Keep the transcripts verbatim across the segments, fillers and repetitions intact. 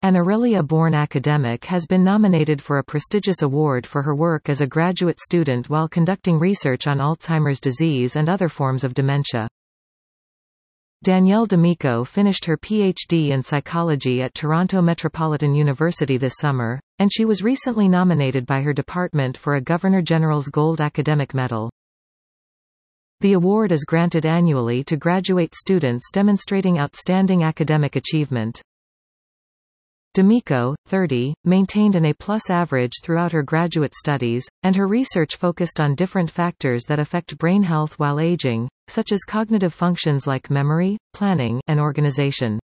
An Aurelia-born academic has been nominated for a prestigious award for her work as a graduate student while conducting research on Alzheimer's disease and other forms of dementia. Danielle D'Amico finished her P H D in psychology at Toronto Metropolitan University this summer, and she was recently nominated by her department for a Governor-General's Gold Academic Medal. The award is granted annually to graduate students demonstrating outstanding academic achievement. D'Amico, thirty, maintained an A-plus average throughout her graduate studies, and her research focused on different factors that affect brain health while aging, such as cognitive functions like memory, planning, and organization.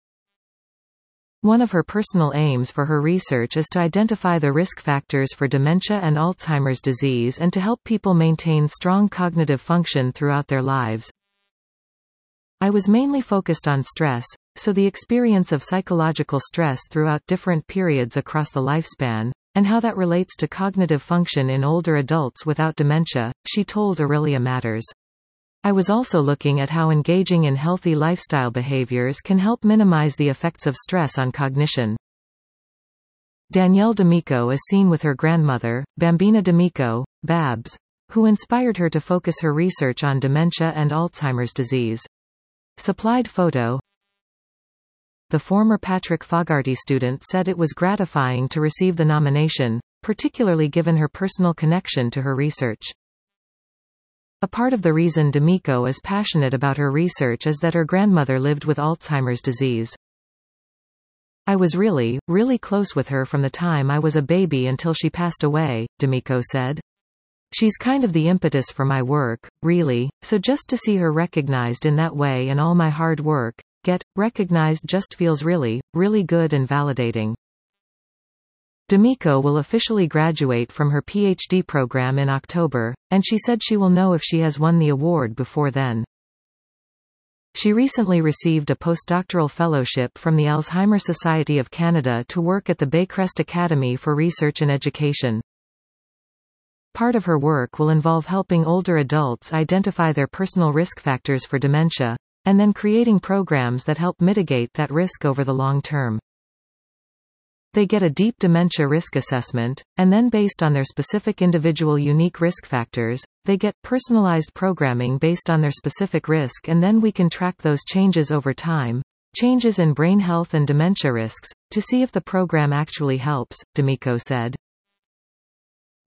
One of her personal aims for her research is to identify the risk factors for dementia and Alzheimer's disease and to help people maintain strong cognitive function throughout their lives. I was mainly focused on stress, so the experience of psychological stress throughout different periods across the lifespan, and how that relates to cognitive function in older adults without dementia, she told Aurelia Matters. I was also looking at how engaging in healthy lifestyle behaviors can help minimize the effects of stress on cognition. Danielle D'Amico is seen with her grandmother, Bambina D'Amico, Babs, who inspired her to focus her research on dementia and Alzheimer's disease. Supplied photo. The former Patrick Fogarty student said it was gratifying to receive the nomination, particularly given her personal connection to her research. A part of the reason D'Amico is passionate about her research is that her grandmother lived with Alzheimer's disease. I was really, really close with her from the time I was a baby until she passed away, D'Amico said. She's kind of the impetus for my work, really, so just to see her recognized in that way and all my hard work, get recognized just feels really, really good and validating. D'Amico will officially graduate from her P H D program in October, and she said she will know if she has won the award before then. She recently received a postdoctoral fellowship from the Alzheimer's Society of Canada to work at the Baycrest Academy for Research and Education. Part of her work will involve helping older adults identify their personal risk factors for dementia, and then creating programs that help mitigate that risk over the long term. They get a deep dementia risk assessment, and then based on their specific individual unique risk factors, they get personalized programming based on their specific risk, and then we can track those changes over time, changes in brain health and dementia risks, to see if the program actually helps, D'Amico said.